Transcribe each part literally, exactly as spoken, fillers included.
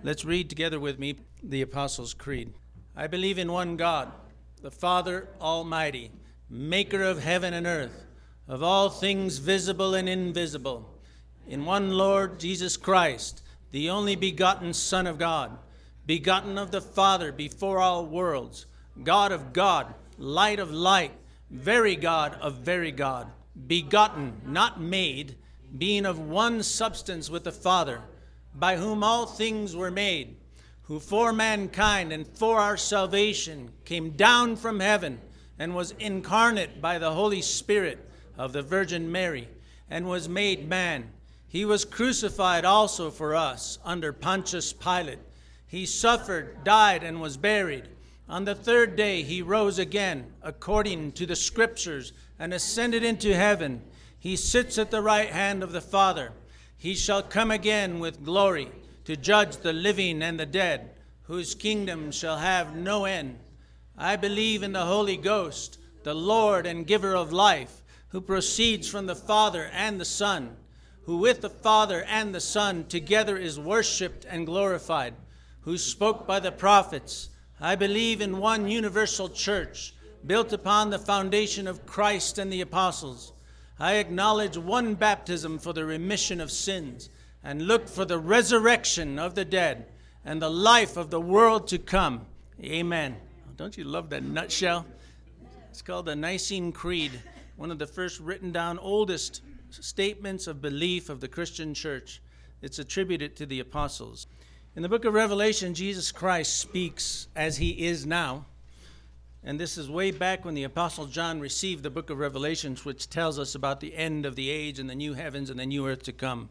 Let's read together with me the Apostles' Creed. I believe in one God, the Father Almighty, maker of heaven and earth, of all things visible and invisible, in one Lord Jesus Christ, the only begotten Son of God, begotten of the Father before all worlds, God of God, light of light, very God of very God, begotten, not made, being of one substance with the Father, by whom all things were made, who for mankind and for our salvation came down from heaven and was incarnate by the Holy Spirit of the Virgin Mary and was made man. He was crucified also for us under Pontius Pilate. He suffered, died, and was buried. On the third day he rose again, according to the Scriptures, and ascended into heaven. He sits at the right hand of the Father. He shall come again with glory to judge the living and the dead, whose kingdom shall have no end. I believe in the Holy Ghost, the Lord and giver of life, who proceeds from the Father and the Son, who with the Father and the Son together is worshipped and glorified, who spoke by the prophets. I believe in one universal church, built upon the foundation of Christ and the apostles. I acknowledge one baptism for the remission of sins, and look for the resurrection of the dead and the life of the world to come. Amen. Don't you love that nutshell? It's called the Nicene Creed, one of the first written down, oldest statements of belief of the Christian church. It's attributed to the apostles. In the book of Revelation, Jesus Christ speaks as he is now. And this is way back when the Apostle John received the book of Revelations, which tells us about the end of the age and the new heavens and the new earth to come.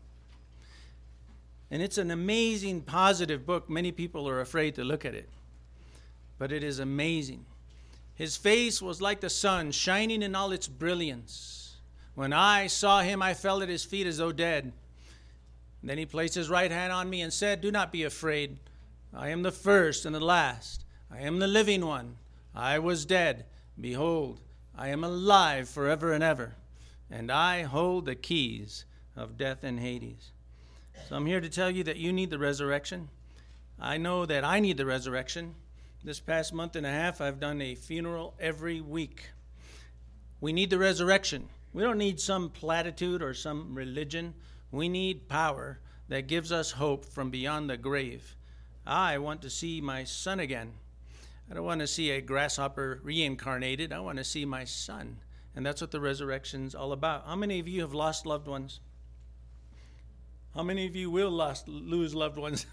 And it's an amazing, positive book. Many people are afraid to look at it, but it is amazing. His face was like the sun, shining in all its brilliance. When I saw him, I fell at his feet as though dead. And then he placed his right hand on me and said, "Do not be afraid. I am the first and the last. I am the living one. I was dead. Behold, I am alive forever and ever. And I hold the keys of death and Hades." So I'm here to tell you that you need the resurrection. I know that I need the resurrection. This past month and a half, I've done a funeral every week. We need the resurrection. We don't need some platitude or some religion. We need power that gives us hope from beyond the grave. I want to see my son again. I don't want to see a grasshopper reincarnated. I want to see my son. And that's what the resurrection's all about. How many of you have lost loved ones? How many of you will lost, lose loved ones?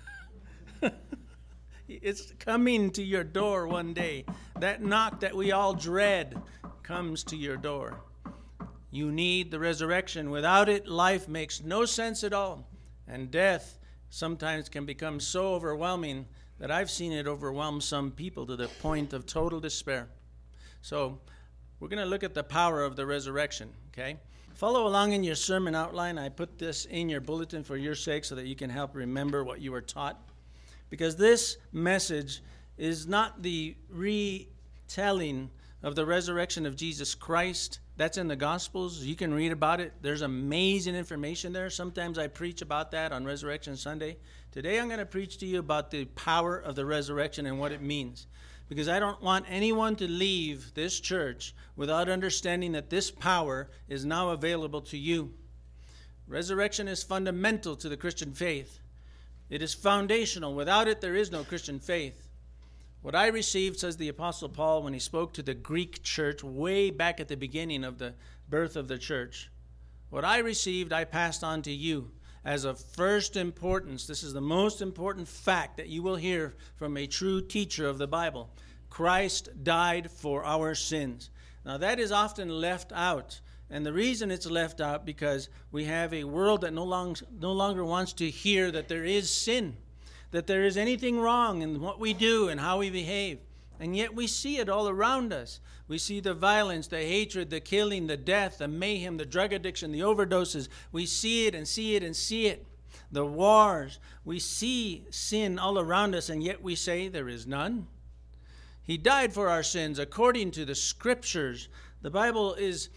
It's coming to your door one day. That knock that we all dread comes to your door. You need the resurrection. Without it, life makes no sense at all. And death sometimes can become so overwhelming that I've seen it overwhelm some people to the point of total despair. So we're going to look at the power of the resurrection, okay? Follow along in your sermon outline. I put this in your bulletin for your sake so that you can help remember what you were taught. Because this message is not the retelling of the resurrection of Jesus Christ. That's in the Gospels. You can read about it. There's amazing information there. Sometimes I preach about that on Resurrection Sunday. Today I'm going to preach to you about the power of the resurrection and what it means. Because I don't want anyone to leave this church without understanding that this power is now available to you. Resurrection is fundamental to the Christian faith. It is foundational. Without it, there is no Christian faith. What I received, says the Apostle Paul, when he spoke to the Greek church way back at the beginning of the birth of the church, what I received, I passed on to you as of first importance. This is the most important fact that you will hear from a true teacher of the Bible. Christ died for our sins. Now that is often left out. And the reason it's left out because we have a world that no, long, no longer wants to hear that there is sin, that there is anything wrong in what we do and how we behave. And yet we see it all around us. We see the violence, the hatred, the killing, the death, the mayhem, the drug addiction, the overdoses. We see it and see it and see it. The wars. We see sin all around us, and yet we say there is none. He died for our sins according to the Scriptures. The Bible is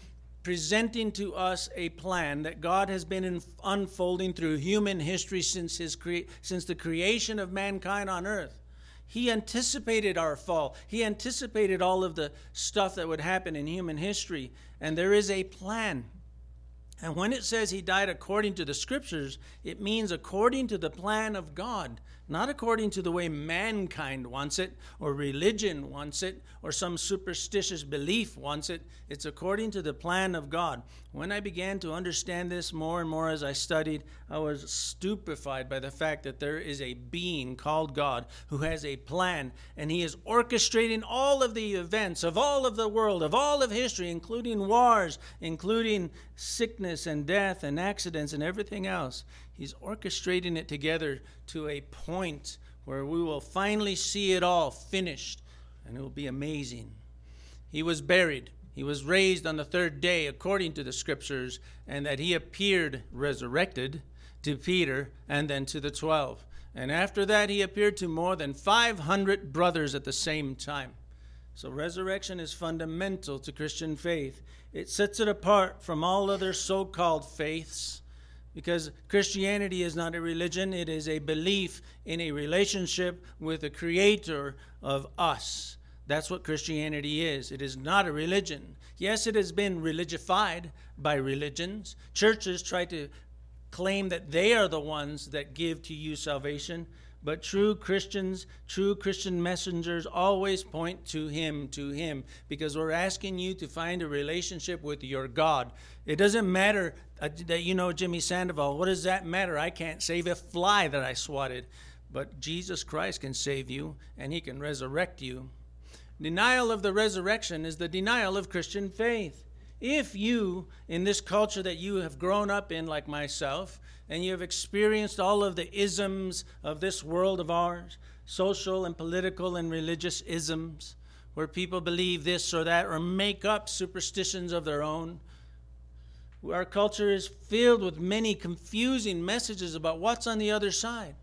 presenting to us a plan that God has been in, unfolding through human history since his cre- since the creation of mankind on earth. He anticipated our fall. He anticipated all of the stuff that would happen in human history. And there is a plan. And when it says he died according to the scriptures, it means according to the plan of God, not according to the way mankind wants it, or religion wants it, or some superstitious belief wants it. It's according to the plan of God. When I began to understand this more and more as I studied, I was stupefied by the fact that there is a being called God who has a plan, and he is orchestrating all of the events of all of the world, of all of history, including wars, including sickness and death and accidents and everything else. He's orchestrating it together to a point where we will finally see it all finished, and it will be amazing. He was buried. He was raised on the third day according to the scriptures, and that he appeared resurrected to Peter and then to the twelve. And after that, he appeared to more than five hundred brothers at the same time. So resurrection is fundamental to Christian faith. It sets it apart from all other so-called faiths, because Christianity is not a religion. It is a belief in a relationship with the creator of us. That's what Christianity is. It is not a religion. Yes, it has been religified by religions. Churches try to claim that they are the ones that give to you salvation. But true Christians, true Christian messengers always point to him, to him, because we're asking you to find a relationship with your God. It doesn't matter uh, that you know Jimmy Sandoval. What does that matter? I can't save a fly that I swatted. But Jesus Christ can save you, and he can resurrect you. Denial of the resurrection is the denial of Christian faith. If you, in this culture that you have grown up in like myself, and you have experienced all of the isms of this world of ours, social and political and religious isms, where people believe this or that or make up superstitions of their own, our culture is filled with many confusing messages about what's on the other side.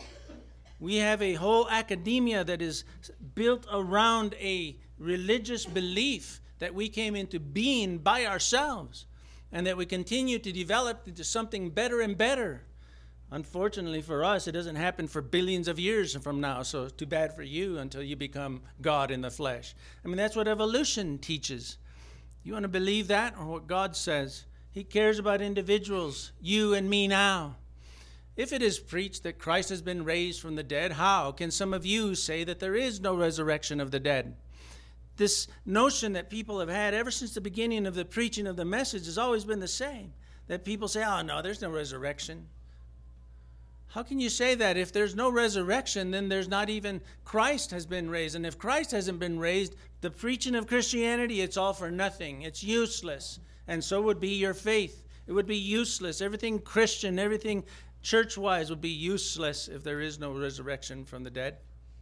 We have a whole academia that is built around a religious belief that we came into being by ourselves, and that we continue to develop into something better and better. Unfortunately for us, it doesn't happen for billions of years from now, so too bad for you until you become God in the flesh. I mean, that's what evolution teaches. You want to believe that, or what God says? He cares about individuals, you and me now. If it is preached that Christ has been raised from the dead, how can some of you say that there is no resurrection of the dead? This notion that people have had ever since the beginning of the preaching of the message has always been the same. That people say, oh, no, there's no resurrection. How can you say that? If there's no resurrection, then there's not even Christ has been raised. And if Christ hasn't been raised, the preaching of Christianity, it's all for nothing. It's useless. And so would be your faith. It would be useless. Everything Christian, everything church-wise would be useless if there is no resurrection from the dead.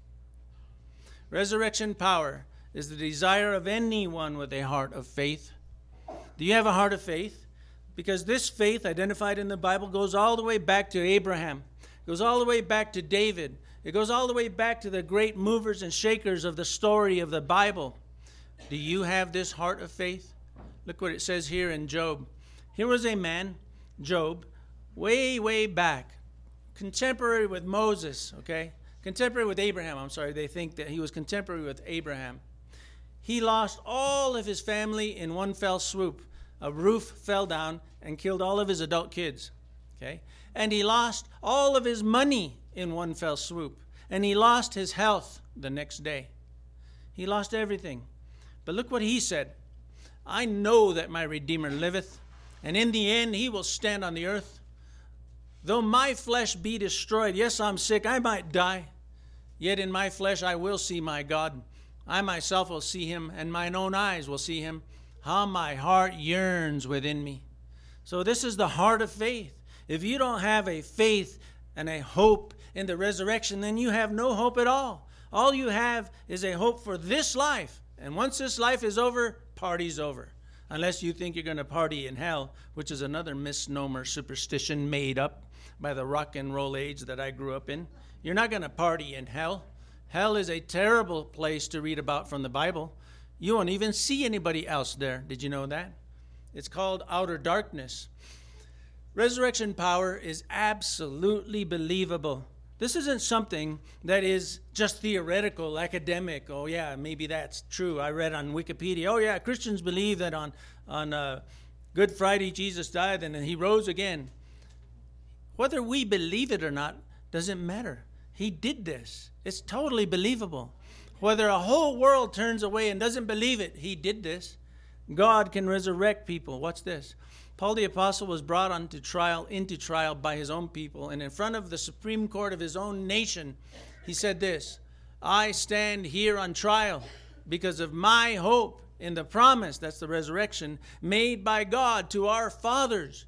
Resurrection power is the desire of anyone with a heart of faith. Do you have a heart of faith? Because this faith identified in the Bible goes all the way back to Abraham. It goes all the way back to David. It goes all the way back to the great movers and shakers of the story of the Bible. Do you have this heart of faith? Look what it says here in Job. Here was a man, Job, way, way back, contemporary with Moses, okay? Contemporary with Abraham, I'm sorry. They think that he was contemporary with Abraham. He lost all of his family in one fell swoop. A roof fell down and killed all of his adult kids. Okay? And he lost all of his money in one fell swoop. And he lost his health the next day. He lost everything. But look what he said. I know that my Redeemer liveth, and in the end he will stand on the earth. Though my flesh be destroyed, yes, I'm sick, I might die. Yet in my flesh I will see my God. I myself will see him, and mine own eyes will see him. How my heart yearns within me. So this is the heart of faith. If you don't have a faith and a hope in the resurrection, then you have no hope at all. All you have is a hope for this life. And once this life is over, party's over. Unless you think you're going to party in hell, which is another misnomer, superstition made up by the rock and roll age that I grew up in. You're not going to party in hell. Hell is a terrible place to read about from the Bible. You won't even see anybody else there. Did you know that? It's called outer darkness. Resurrection power is absolutely believable. This isn't something that is just theoretical, academic. Oh, yeah, maybe that's true. I read on Wikipedia, oh, yeah, Christians believe that on, on uh, Good Friday Jesus died and then he rose again. Whether we believe it or not doesn't matter. He did this. It's totally believable. Whether a whole world turns away and doesn't believe it, he did this. God can resurrect people. What's this? Paul the Apostle was brought onto trial, into trial by his own people, and in front of the Supreme Court of his own nation, he said this, I stand here on trial because of my hope in the promise, that's the resurrection, made by God to our fathers,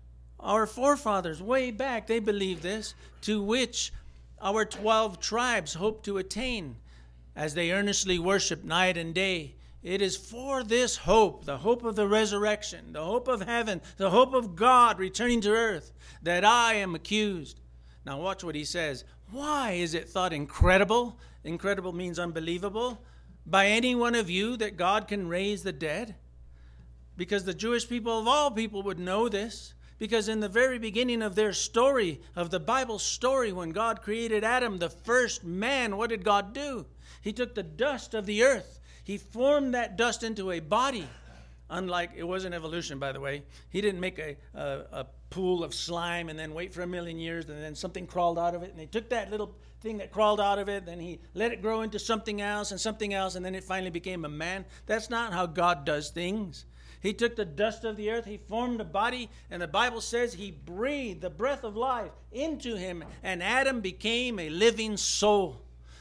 our forefathers way back. They believed this, to which our twelve tribes hope to attain as they earnestly worship night and day. It is for this hope, the hope of the resurrection, the hope of heaven, the hope of God returning to earth, that I am accused. Now watch what he says. Why is it thought incredible? Incredible means unbelievable. By any one of you that God can raise the dead? Because the Jewish people of all people would know this. Because in the very beginning of their story, of the Bible story, when God created Adam, the first man, what did God do? He took the dust of the earth. He formed that dust into a body. Unlike, it wasn't evolution, by the way. He didn't make a, a, a pool of slime and then wait for a million years and then something crawled out of it. And he took that little thing that crawled out of it, then he let it grow into something else and something else, and then it finally became a man. That's not how God does things. He took the dust of the earth, he formed a body, and the Bible says he breathed the breath of life into him, and Adam became a living soul.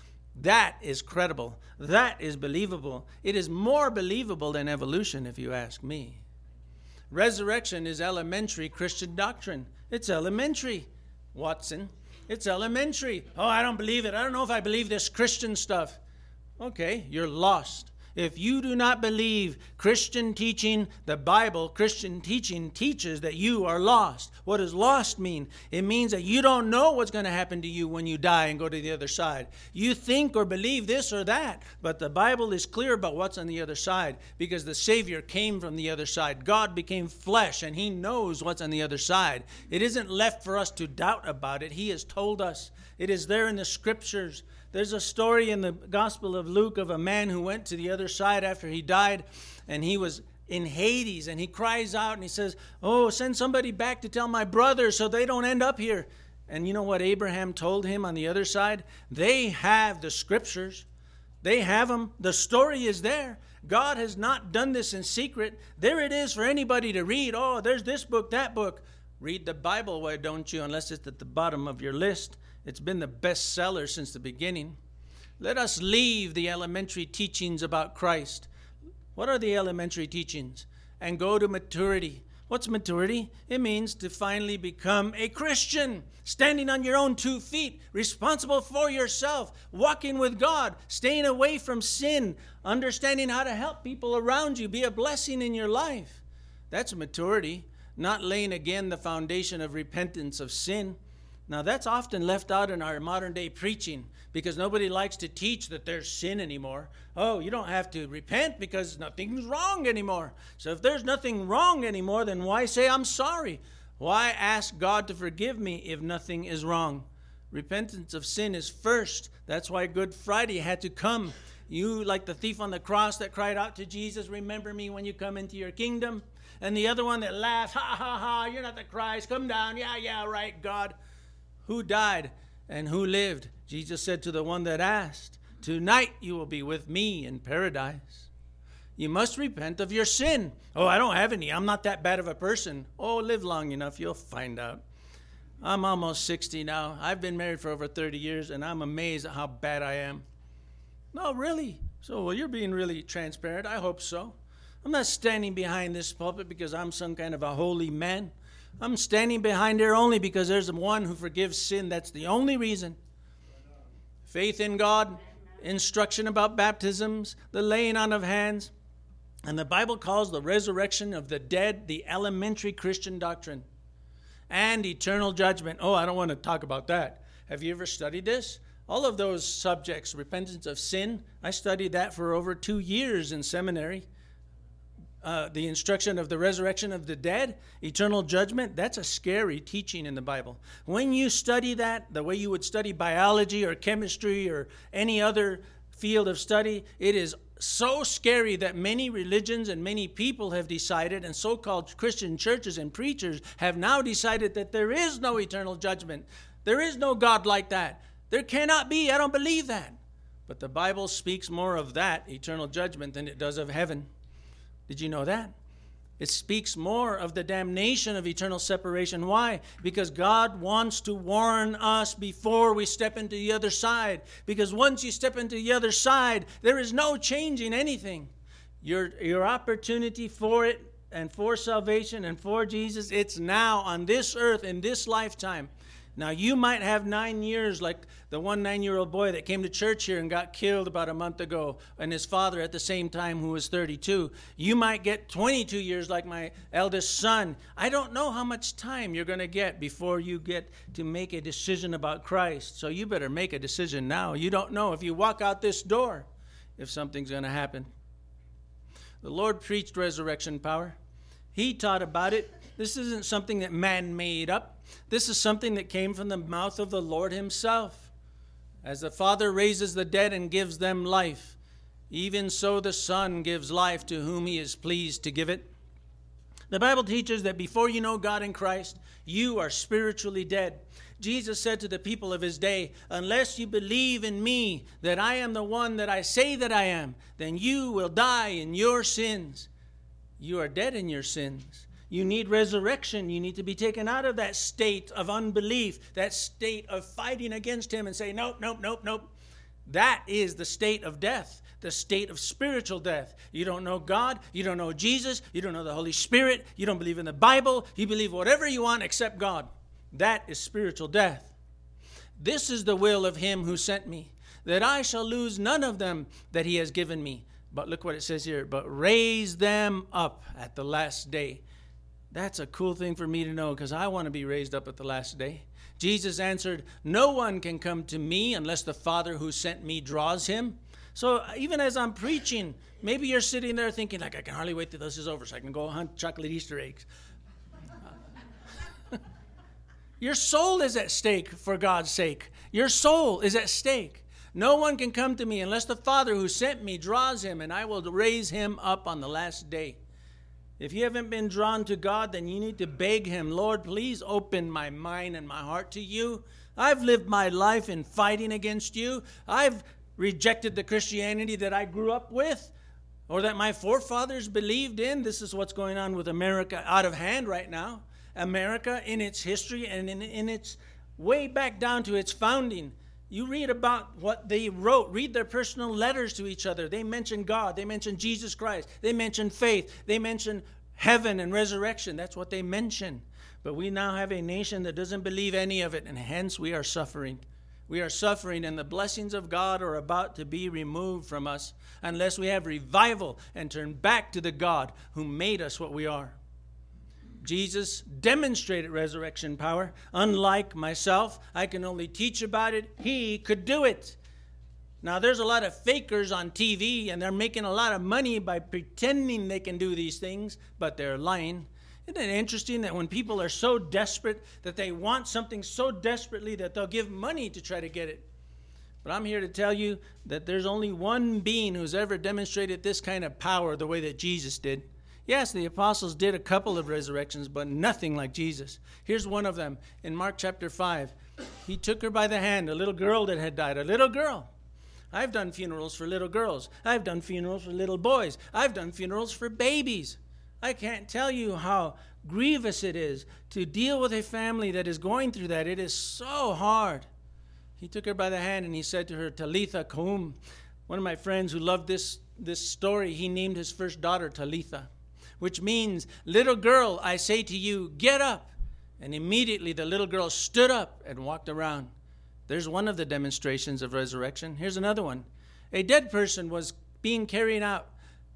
That is credible. That is believable. It is more believable than evolution, if you ask me. Resurrection is elementary Christian doctrine. It's elementary, Watson. It's elementary. Oh, I don't believe it. I don't know if I believe this Christian stuff. Okay, you're lost. If you do not believe Christian teaching, the Bible, Christian teaching teaches that you are lost. What does lost mean? It means that you don't know what's going to happen to you when you die and go to the other side. You think or believe this or that, but the Bible is clear about what's on the other side because the Savior came from the other side. God became flesh and he knows what's on the other side. It isn't left for us to doubt about it. He has told us. It is there in the scriptures. There's a story in the Gospel of Luke of a man who went to the other side after he died, and he was in Hades, and he cries out and he says, oh, send somebody back to tell my brothers so they don't end up here. And you know what Abraham told him on the other side? They have the scriptures. They have them. The story is there. God has not done this in secret. There it is for anybody to read. Oh, there's this book, that book. Read the Bible, why don't you, unless it's at the bottom of your list. It's been the best seller since the beginning. Let us leave the elementary teachings about Christ. What are the elementary teachings? And go to maturity. What's maturity? It means to finally become a Christian, standing on your own two feet, responsible for yourself, walking with God, staying away from sin, understanding how to help people around you, be a blessing in your life. That's maturity, not laying again the foundation of repentance of sin. Now, that's often left out in our modern day preaching because nobody likes to teach that there's sin anymore. Oh, you don't have to repent because nothing's wrong anymore. So if there's nothing wrong anymore, then why say I'm sorry? Why ask God to forgive me if nothing is wrong? Repentance of sin is first. That's why Good Friday had to come. You, like the thief on the cross that cried out to Jesus, remember me when you come into your kingdom. And the other one that laughed, ha, ha, ha, you're not the Christ. Come down. Yeah, yeah, right, God. Who died and who lived? Jesus said to the one that asked, tonight you will be with me in paradise. You must repent of your sin. Oh, I don't have any. I'm not that bad of a person. Oh, live long enough. You'll find out. I'm almost sixty now. I've been married for over thirty years, and I'm amazed at how bad I am. No, really. So, well, you're being really transparent. I hope so. I'm not standing behind this pulpit because I'm some kind of a holy man. I'm standing behind here only because there's one who forgives sin. That's the only reason. Faith in God, instruction about baptisms, the laying on of hands. And the Bible calls the resurrection of the dead the elementary Christian doctrine. And eternal judgment. Oh, I don't want to talk about that. Have you ever studied this? All of those subjects, repentance of sin, I studied that for over two years in seminary. uh, the instruction of the resurrection of the dead, eternal judgment, that's a scary teaching in the Bible. When you study that, the way you would study biology or chemistry or any other field of study, it is so scary that many religions and many people have decided, and so-called Christian churches and preachers have now decided that there is no eternal judgment. There is no God like that. There cannot be. I don't believe that. But the Bible speaks more of that eternal judgment than it does of heaven. Did you know that? It speaks more of the damnation of eternal separation. Why? Because God wants to warn us before we step into the other side. Because once you step into the other side, there is no changing anything. Your, your opportunity for it and for salvation and for Jesus, it's now on this earth in this lifetime. Now, you might have nine years like the one nine-year-old boy that came to church here and got killed about a month ago, and his father at the same time who was thirty-two. You might get twenty-two years like my eldest son. I don't know how much time you're going to get before you get to make a decision about Christ. So you better make a decision now. You don't know if you walk out this door if something's going to happen. The Lord preached resurrection power. He taught about it. This isn't something that man made up. This is something that came from the mouth of the Lord himself. As the Father raises the dead and gives them life, even so the Son gives life to whom he is pleased to give it. The Bible teaches that before you know God in Christ, you are spiritually dead. Jesus said to the people of his day, unless you believe in me, that I am the one that I say that I am, then you will die in your sins. You are dead in your sins. You need resurrection. You need to be taken out of that state of unbelief, that state of fighting against him and say, nope, nope, nope, nope. That is the state of death, the state of spiritual death. You don't know God. You don't know Jesus. You don't know the Holy Spirit. You don't believe in the Bible. You believe whatever you want except God. That is spiritual death. This is the will of him who sent me, that I shall lose none of them that he has given me. But look what it says here, but raise them up at the last day. That's a cool thing for me to know because I want to be raised up at the last day. Jesus answered, no one can come to me unless the Father who sent me draws him. So even as I'm preaching, maybe you're sitting there thinking, like, I can hardly wait till this is over so I can go hunt chocolate Easter eggs. Your soul is at stake for God's sake. Your soul is at stake. No one can come to me unless the Father who sent me draws him, and I will raise him up on the last day. If you haven't been drawn to God, then you need to beg him, Lord, please open my mind and my heart to you. I've lived my life in fighting against you. I've rejected the Christianity that I grew up with or that my forefathers believed in. This is what's going on with America out of hand right now. America in its history and in, in its way back down to its founding. You read about what they wrote. Read their personal letters to each other. They mention God. They mention Jesus Christ. They mention faith. They mention heaven and resurrection. That's what they mention. But we now have a nation that doesn't believe any of it, and hence we are suffering. We are suffering, and the blessings of God are about to be removed from us unless we have revival and turn back to the God who made us what we are. Jesus demonstrated resurrection power. Unlike myself, I can only teach about it. He could do it. Now, there's a lot of fakers on T V, and they're making a lot of money by pretending they can do these things, but they're lying. Isn't it interesting that when people are so desperate that they want something so desperately that they'll give money to try to get it? But I'm here to tell you that there's only one being who's ever demonstrated this kind of power the way that Jesus did. Yes, the apostles did a couple of resurrections, but nothing like Jesus. Here's one of them in Mark chapter five. He took her by the hand, a little girl that had died, a little girl. I've done funerals for little girls. I've done funerals for little boys. I've done funerals for babies. I can't tell you how grievous it is to deal with a family that is going through that. It is so hard. He took her by the hand and he said to her, Talitha koum. One of my friends who loved this, this story, he named his first daughter Talitha, which means, little girl, I say to you, get up. And immediately the little girl stood up and walked around. There's one of the demonstrations of resurrection. Here's another one. A dead person was being carried out,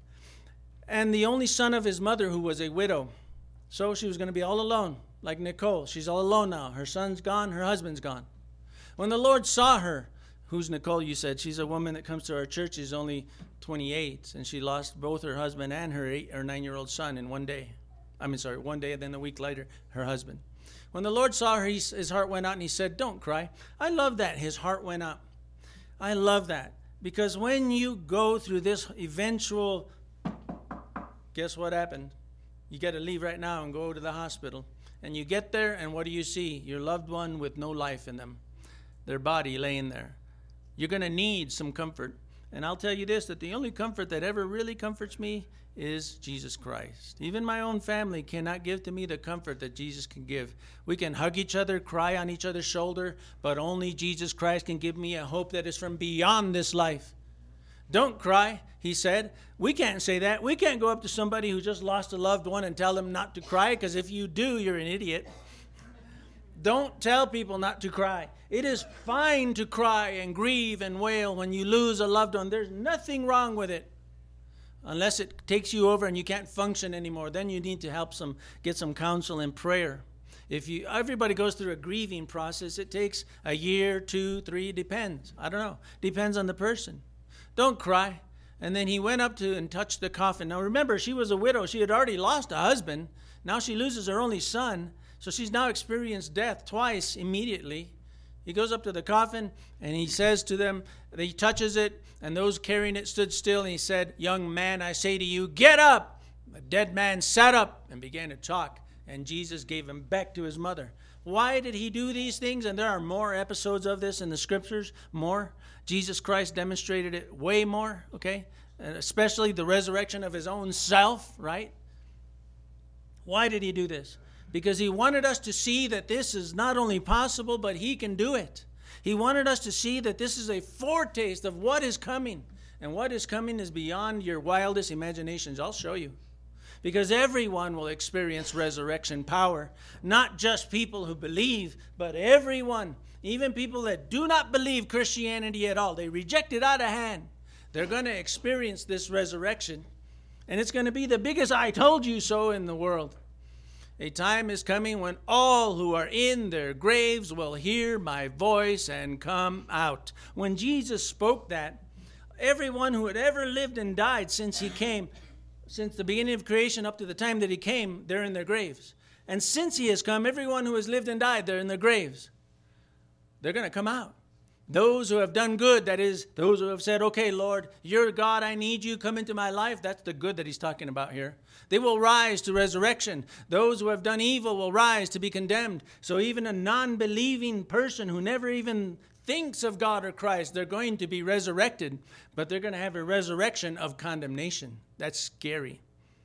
and the only son of his mother, who was a widow. So she was going to be all alone, like Nicole. She's all alone now. Her son's gone, her husband's gone. When the Lord saw her, Who's Nicole, you said? She's a woman that comes to our church. She's only twenty-eight, and she lost both her husband and her eight or nine-year-old son in one day. I mean, sorry, one day, and then a week later, her husband. When the Lord saw her, he, his heart went out, and he said, don't cry. I love that. His heart went up. I love that. Because when you go through this eventual, guess what happened? You got to leave right now and go to the hospital. And you get there, and what do you see? Your loved one with no life in them. Their body laying there. You're going to need some comfort. And I'll tell you this, that the only comfort that ever really comforts me is Jesus Christ. Even my own family cannot give to me the comfort that Jesus can give. We can hug each other, cry on each other's shoulder, but only Jesus Christ can give me a hope that is from beyond this life. Don't cry, he said. We can't say that. We can't go up to somebody who just lost a loved one and tell them not to cry, because if you do, you're an idiot. Don't tell people not to cry. It is fine to cry and grieve and wail when you lose a loved one. There's nothing wrong with it. Unless it takes you over and you can't function anymore, then you need to help some, get some counsel and prayer. If you, everybody goes through a grieving process. It takes a year, two, three, depends. I don't know. Depends on the person. Don't cry. And then he went up to and touched the coffin. Now remember, she was a widow. She had already lost a husband. Now she loses her only son. So she's now experienced death twice immediately. He goes up to the coffin and he says to them, he touches it, and those carrying it stood still, and he said, young man, I say to you, get up. The dead man sat up and began to talk, and Jesus gave him back to his mother. Why did he do these things? And there are more episodes of this in the scriptures, more. Jesus Christ demonstrated it way more, okay? And especially the resurrection of his own self, right? Why did he do this? Because he wanted us to see that this is not only possible, but he can do it. He wanted us to see that this is a foretaste of what is coming. And what is coming is beyond your wildest imaginations. I'll show you. Because everyone will experience resurrection power. Not just people who believe, but everyone. Even people that do not believe Christianity at all. They reject it out of hand. They're going to experience this resurrection. And it's going to be the biggest I told you so in the world. A time is coming when all who are in their graves will hear my voice and come out. When Jesus spoke that, everyone who had ever lived and died since he came, since the beginning of creation up to the time that he came, they're in their graves. And since he has come, everyone who has lived and died, they're in their graves. They're going to come out. Those who have done good, that is, those who have said, okay, Lord, you're God, I need you, come into my life. That's the good that he's talking about here. They will rise to resurrection. Those who have done evil will rise to be condemned. So even a non-believing person who never even thinks of God or Christ, they're going to be resurrected, but they're going to have a resurrection of condemnation. That's scary.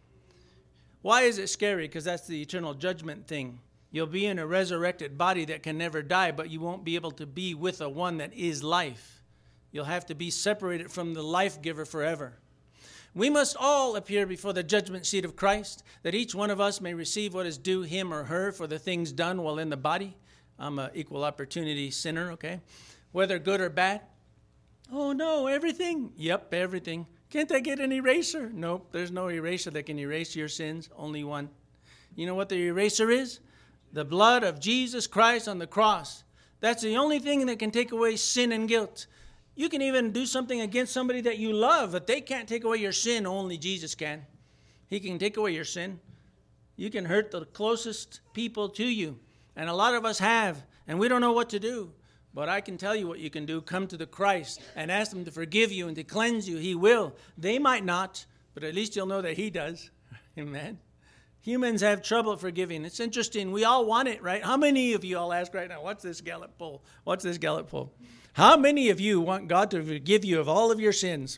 Why is it scary? Because that's the eternal judgment thing. You'll be in a resurrected body that can never die, but you won't be able to be with a one that is life. You'll have to be separated from the life giver forever. We must all appear before the judgment seat of Christ, that each one of us may receive what is due him or her for the things done while in the body. I'm an equal opportunity sinner, okay? Whether good or bad. Oh, no, everything? Yep, everything. Can't I get an eraser? Nope, there's no eraser that can erase your sins, only one. You know what the eraser is? The blood of Jesus Christ on the cross. That's the only thing that can take away sin and guilt. You can even do something against somebody that you love, but they can't take away your sin. Only Jesus can. He can take away your sin. You can hurt the closest people to you. And a lot of us have, and we don't know what to do. But I can tell you what you can do. Come to the Christ and ask him to forgive you and to cleanse you. He will. They might not, but at least you'll know that he does. Amen. Humans have trouble forgiving. It's interesting. We all want it, right? How many of you, I'll ask right now, what's this Gallup poll? What's this Gallup poll? How many of you want God to forgive you of all of your sins?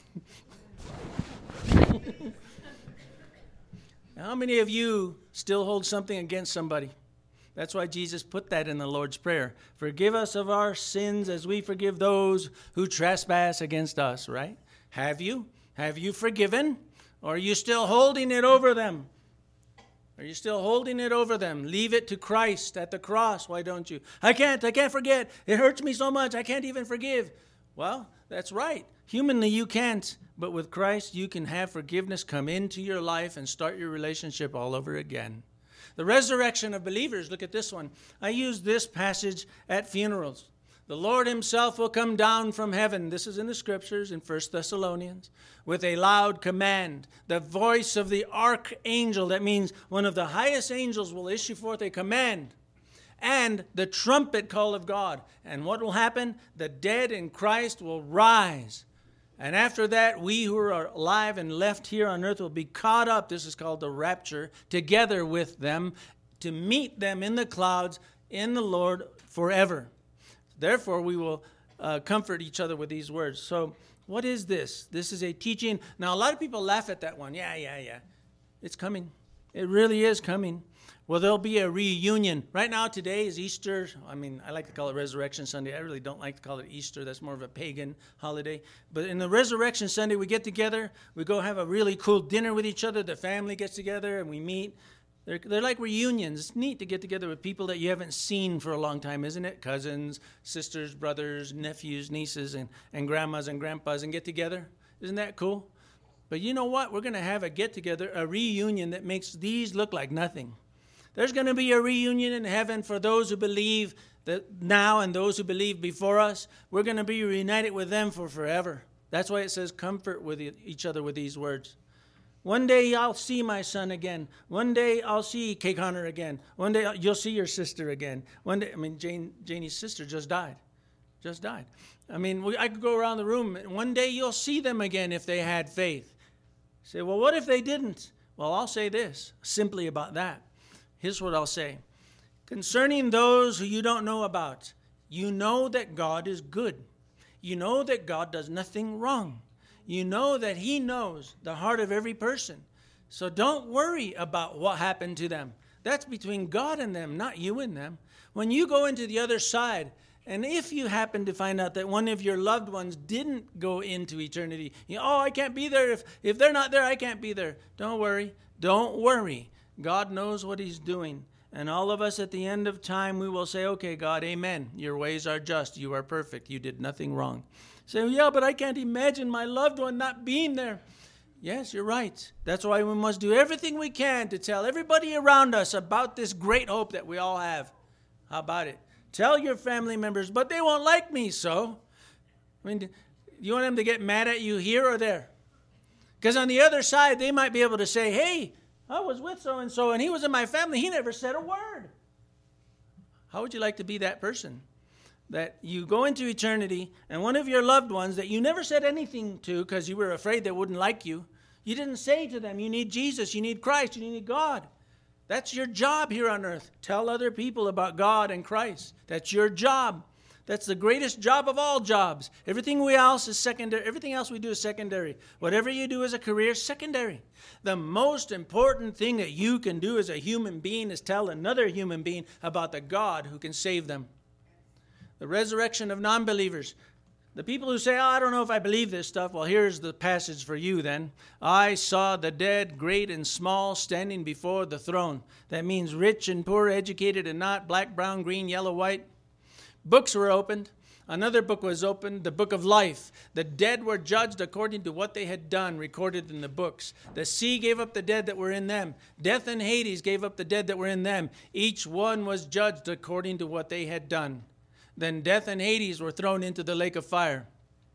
How many of you still hold something against somebody? That's why Jesus put that in the Lord's Prayer. Forgive us of our sins as we forgive those who trespass against us, right? Have you? Have you forgiven? Or are you still holding it over them? Are you still holding it over them? Leave it to Christ at the cross. Why don't you? I can't. I can't forget. It hurts me so much. I can't even forgive. Well, that's right. Humanly, you can't. But with Christ, you can have forgiveness come into your life and start your relationship all over again. The resurrection of believers. Look at this one. I use this passage at funerals. The Lord himself will come down from heaven. This is in the scriptures in First Thessalonians. With a loud command, the voice of the archangel. That means one of the highest angels will issue forth a command. And the trumpet call of God. And what will happen? The dead in Christ will rise. And after that, we who are alive and left here on earth will be caught up. This is called the rapture. Together with them to meet them in the clouds in the Lord forever. Therefore, we will uh, comfort each other with these words. So, what is this? This is a teaching. Now, a lot of people laugh at that one. Yeah, yeah, yeah. It's coming. It really is coming. Well, there'll be a reunion. Right now, today is Easter. I mean, I like to call it Resurrection Sunday. I really don't like to call it Easter. That's more of a pagan holiday. But in the Resurrection Sunday, we get together. We go have a really cool dinner with each other. The family gets together and we meet. They're, they're like reunions. It's neat to get together with people that you haven't seen for a long time, isn't it? Cousins, sisters, brothers, nephews, nieces, and, and grandmas and grandpas, and get together. Isn't that cool? But you know what? We're going to have a get-together, a reunion that makes these look like nothing. There's going to be a reunion in heaven for those who believe that now and those who believe before us. We're going to be reunited with them for forever. That's why it says comfort with each other with these words. One day I'll see my son again. One day I'll see Kay Connor again. One day you'll see your sister again. One day, I mean, Jane, Janie's sister just died. Just died. I mean, we, I could go around the room. And one day you'll see them again if they had faith. Say, well, what if they didn't? Well, I'll say this simply about that. Here's what I'll say. Concerning those who you don't know about, you know that God is good. You know that God does nothing wrong. You know that he knows the heart of every person. So don't worry about what happened to them. That's between God and them, not you and them. When you go into the other side, and if you happen to find out that one of your loved ones didn't go into eternity, you know, oh, I can't be there. If, if they're not there, I can't be there. Don't worry. Don't worry. God knows what he's doing. And all of us at the end of time, we will say, okay, God, amen. Your ways are just. You are perfect. You did nothing wrong. Say, yeah, but I can't imagine my loved one not being there. Yes, you're right. That's why we must do everything we can to tell everybody around us about this great hope that we all have. How about it? Tell your family members, but they won't like me, so. I mean, you want them to get mad at you here or there? Because on the other side, they might be able to say, hey, I was with so-and-so, and he was in my family. He never said a word. How would you like to be that person? That you go into eternity, and one of your loved ones that you never said anything to because you were afraid they wouldn't like you, you didn't say to them, you need Jesus, you need Christ, you need God. That's your job here on earth. Tell other people about God and Christ. That's your job. That's the greatest job of all jobs. Everything we else is secondary. Everything else we do is secondary. Whatever you do as a career is secondary. The most important thing that you can do as a human being is tell another human being about the God who can save them. The resurrection of non-believers. The people who say, oh, I don't know if I believe this stuff. Well, here's the passage for you then. I saw the dead, great and small, standing before the throne. That means rich and poor, educated and not, black, brown, green, yellow, white. Books were opened. Another book was opened, the book of life. The dead were judged according to what they had done, recorded in the books. The sea gave up the dead that were in them. Death and Hades gave up the dead that were in them. Each one was judged according to what they had done. Then death and Hades were thrown into the lake of fire.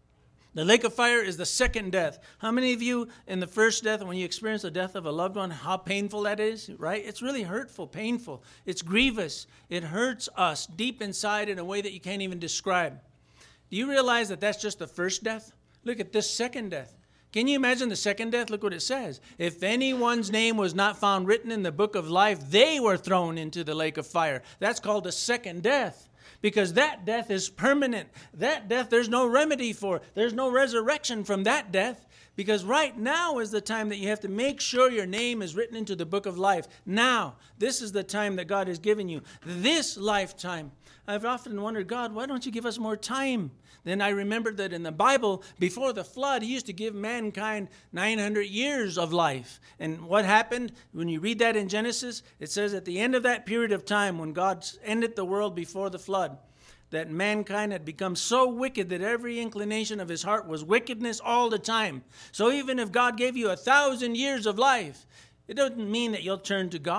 The lake of fire is the second death. How many of you in the first death, when you experience the death of a loved one, how painful that is, right? It's really hurtful, painful. It's grievous. It hurts us deep inside in a way that you can't even describe. Do you realize that that's just the first death? Look at this second death. Can you imagine the second death? Look what it says. If anyone's name was not found written in the book of life, they were thrown into the lake of fire. That's called the second death. Because that death is permanent. That death, there's no remedy for. There's no resurrection from that death. Because right now is the time that you have to make sure your name is written into the book of life. Now, this is the time that God has given you. This lifetime. I've often wondered, God, why don't you give us more time? Then I remembered that in the Bible, before the flood, he used to give mankind nine hundred years of life. And what happened? When you read that in Genesis, it says at the end of that period of time, when God ended the world before the flood, that mankind had become so wicked that every inclination of his heart was wickedness all the time. So even if God gave you a thousand years of life, it doesn't mean that you'll turn to God.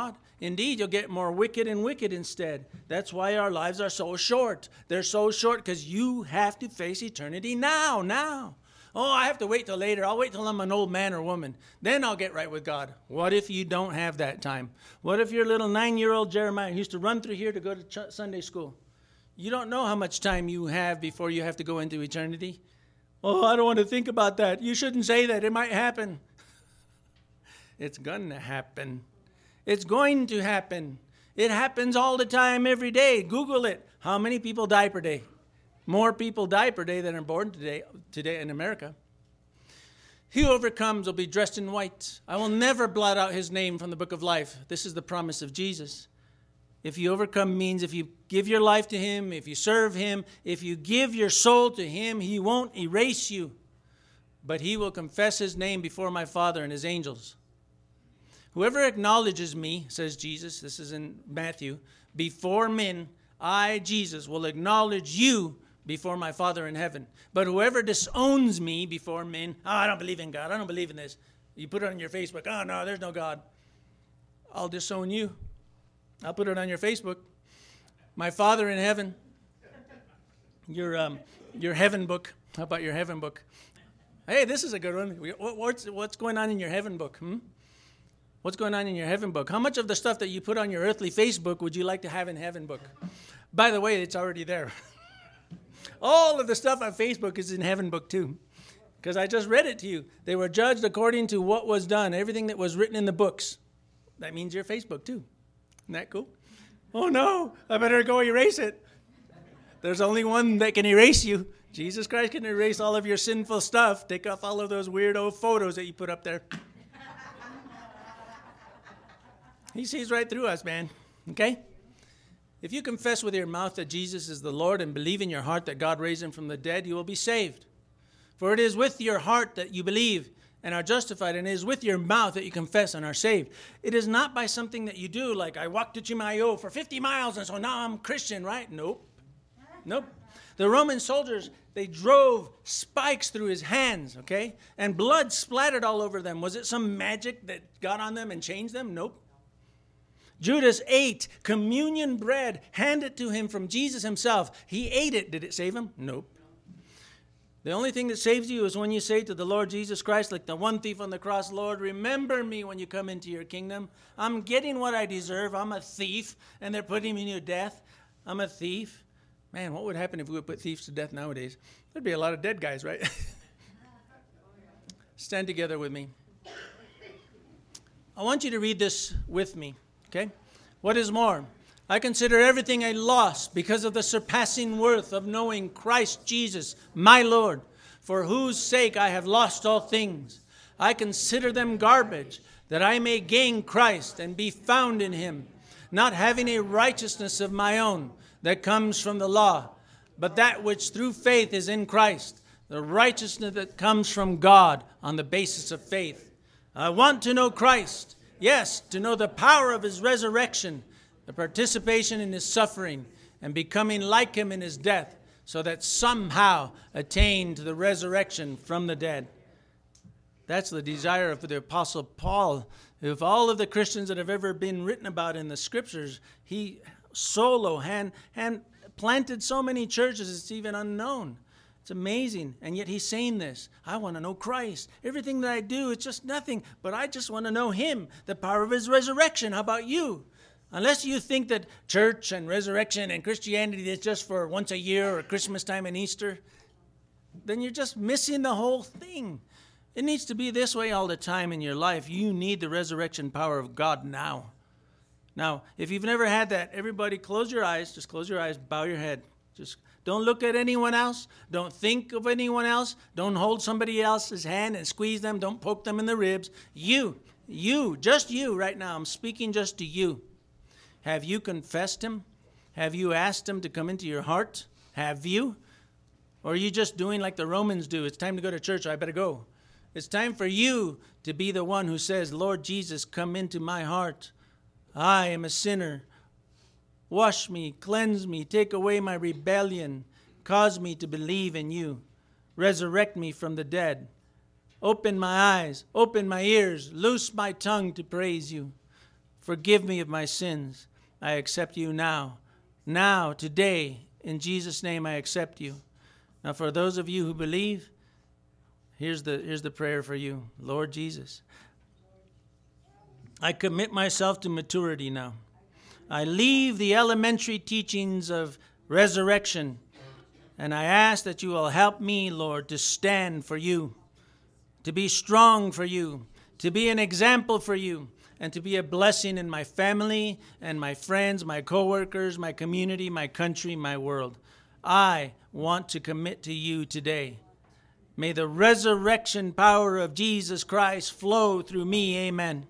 Indeed, you'll get more wicked and wicked instead. That's why our lives are so short. They're so short because you have to face eternity now, now. Oh, I have to wait till later. I'll wait till I'm an old man or woman. Then I'll get right with God. What if you don't have that time? What if your little nine-year-old Jeremiah used to run through here to go to ch- Sunday school? You don't know how much time you have before you have to go into eternity. Oh, I don't want to think about that. You shouldn't say that. It might happen. It's going to happen. It's going to happen. It happens all the time, every day. Google it. How many people die per day? More people die per day than are born today, today in America. He who overcomes will be dressed in white. I will never blot out his name from the book of life. This is the promise of Jesus. If you overcome means if you give your life to him, if you serve him, if you give your soul to him, he won't erase you. But he will confess his name before my Father and his angels. Whoever acknowledges me, says Jesus, this is in Matthew, before men, I, Jesus, will acknowledge you before my Father in heaven. But whoever disowns me before men, oh, I don't believe in God, I don't believe in this. You put it on your Facebook, oh, no, there's no God. I'll disown you. I'll put it on your Facebook. My Father in heaven, your um, your heaven book. How about your heaven book? Hey, this is a good one. What's, what's going on in your heaven book? Hmm? What's going on in your heaven book? How much of the stuff that you put on your earthly Facebook would you like to have in heaven book? By the way, it's already there. All of the stuff on Facebook is in heaven book too. Because I just read it to you. They were judged according to what was done. Everything that was written in the books. That means your Facebook too. Isn't that cool? Oh no, I better go erase it. There's only one that can erase you. Jesus Christ can erase all of your sinful stuff. Take off all of those weirdo photos that you put up there. He sees right through us, man. Okay? If you confess with your mouth that Jesus is the Lord and believe in your heart that God raised him from the dead, you will be saved. For it is with your heart that you believe and are justified, and it is with your mouth that you confess and are saved. It is not by something that you do, like I walked to Chimayo for fifty miles, and so now I'm Christian, right? Nope. Nope. The Roman soldiers, they drove spikes through his hands, okay? And blood splattered all over them. Was it some magic that got on them and changed them? Nope. Judas ate communion bread handed to him from Jesus himself. He ate it. Did it save him? Nope. The only thing that saves you is when you say to the Lord Jesus Christ, like the one thief on the cross, Lord, remember me when you come into your kingdom. I'm getting what I deserve. I'm a thief, and they're putting me to death. I'm a thief. Man, what would happen if we would put thieves to death nowadays? There'd be a lot of dead guys, right? Stand together with me. I want you to read this with me, okay? What is more, I consider everything a loss because of the surpassing worth of knowing Christ Jesus, my Lord, for whose sake I have lost all things. I consider them garbage, that I may gain Christ and be found in him, not having a righteousness of my own that comes from the law, but that which through faith is in Christ, the righteousness that comes from God on the basis of faith. I want to know Christ, yes, to know the power of his resurrection, the participation in his suffering, and becoming like him in his death, so that somehow attain to the resurrection from the dead. That's the desire of the Apostle Paul. If all of the Christians that have ever been written about in the Scriptures, he solo hand, hand planted so many churches it's even unknown. It's amazing. And yet he's saying this. I want to know Christ. Everything that I do, it's just nothing. But I just want to know him, the power of his resurrection. How about you? Unless you think that church and resurrection and Christianity is just for once a year or Christmas time and Easter, then you're just missing the whole thing. It needs to be this way all the time in your life. You need the resurrection power of God now. Now, if you've never had that, everybody close your eyes. Just close your eyes, bow your head. Just don't look at anyone else. Don't think of anyone else. Don't hold somebody else's hand and squeeze them. Don't poke them in the ribs. You, you, just you right now. I'm speaking just to you. Have you confessed him? Have you asked him to come into your heart? Have you? Or are you just doing like the Romans do? It's time to go to church. I better go. It's time for you to be the one who says, Lord Jesus, come into my heart. I am a sinner. Wash me, cleanse me, take away my rebellion. Cause me to believe in you. Resurrect me from the dead. Open my eyes, open my ears, loose my tongue to praise you. Forgive me of my sins. I accept you now. Now, today, in Jesus' name, I accept you. Now, for those of you who believe, here's the, here's the prayer for you. Lord Jesus, I commit myself to maturity now. I leave the elementary teachings of resurrection, and I ask that you will help me, Lord, to stand for you, to be strong for you, to be an example for you, and to be a blessing in my family and my friends, my coworkers, my community, my country, my world. I want to commit to you today. May the resurrection power of Jesus Christ flow through me. Amen.